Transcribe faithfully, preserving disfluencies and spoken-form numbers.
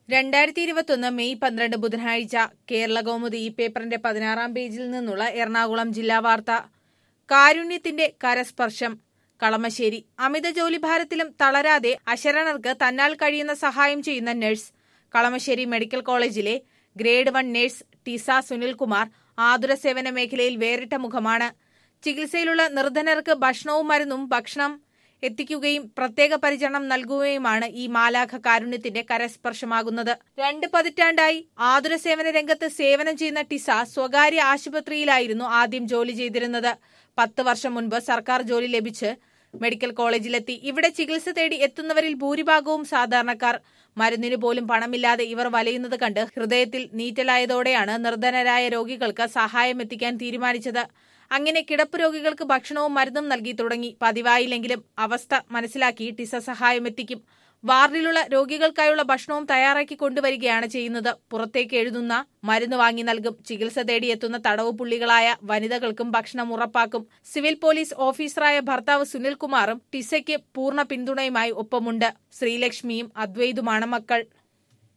രണ്ടായിരത്തി ഇരുപത്തൊന്ന് മെയ് പന്ത്രണ്ട് ബുധനാഴ്ച കേരളകൗമുദി ഈ പേപ്പറിന്റെ പതിനാറാം പേജിൽ നിന്നുള്ള എറണാകുളം ജില്ലാ വാർത്ത. കാരുണ്യത്തിന്റെ കരസ്പർശം. കളമശ്ശേരി. അമിത ജോലിഭാരത്തിലും തളരാതെ അശരണർക്ക് തന്നാൽ കഴിയുന്ന സഹായം ചെയ്യുന്ന നഴ്സ്. കളമശ്ശേരി മെഡിക്കൽ കോളേജിലെ grade one nurse Tisa Sunilkumar ആതുര സേവന മേഖലയിൽ വേറിട്ട മുഖമാണ്. ചികിത്സയിലുള്ള നിർധനർക്ക് ഭക്ഷണവും മരുന്നും ഭക്ഷണം എത്തിക്കുകയും പ്രത്യേക പരിചരണം നൽകുകയുമാണ് ഈ മാലാഖ കാരുണ്യത്തിന്റെ കരസ്പർശമാകുന്നത്. രണ്ട് പതിറ്റാണ്ടായി ആതുര സേവന രംഗത്ത് സേവനം ചെയ്യുന്ന ടിസ സ്വകാര്യ ആശുപത്രിയിലായിരുന്നു ആദ്യം ജോലി ചെയ്തിരുന്നത്. പത്ത് വർഷം മുൻപ് സർക്കാർ ജോലി ലഭിച്ച് മെഡിക്കൽ കോളേജിലെത്തി. ഇവിടെ ചികിത്സ തേടി എത്തുന്നവരിൽ ഭൂരിഭാഗവും സാധാരണക്കാർ. മരുന്നിനു പോലും പണമില്ലാതെ ഇവർ വലയുന്നത് കണ്ട് ഹൃദയത്തിൽ നീറ്റലായതോടെയാണ് നിർധനരായ രോഗികൾക്ക് സഹായം എത്തിക്കാൻ തീരുമാനിച്ചത്. അങ്ങനെ കിടപ്പ് രോഗികൾക്ക് ഭക്ഷണവും മരുന്നും നൽകി തുടങ്ങി. പതിവായില്ലെങ്കിലും അവസ്ഥ മനസ്സിലാക്കി ടിസ സഹായം എത്തിക്കും. വാർഡിലുള്ള രോഗികൾക്കായുള്ള ഭക്ഷണവും തയ്യാറാക്കി കൊണ്ടുവരികയാണ് ചെയ്യുന്നത്. പുറത്തേക്ക് എഴുതുന്ന മരുന്ന് വാങ്ങി നൽകും. ചികിത്സ തേടിയെത്തുന്ന തടവ് പുള്ളികളായ വനിതകൾക്കും ഭക്ഷണം ഉറപ്പാക്കും. സിവിൽ പോലീസ് ഓഫീസറായ ഭർത്താവ് സുനിൽകുമാറും ടിസയ്ക്ക് പൂർണ്ണ പിന്തുണയുമായി ഒപ്പമുണ്ട്. ശ്രീലക്ഷ്മിയും അദ്വൈതുമാണ് മക്കൾ.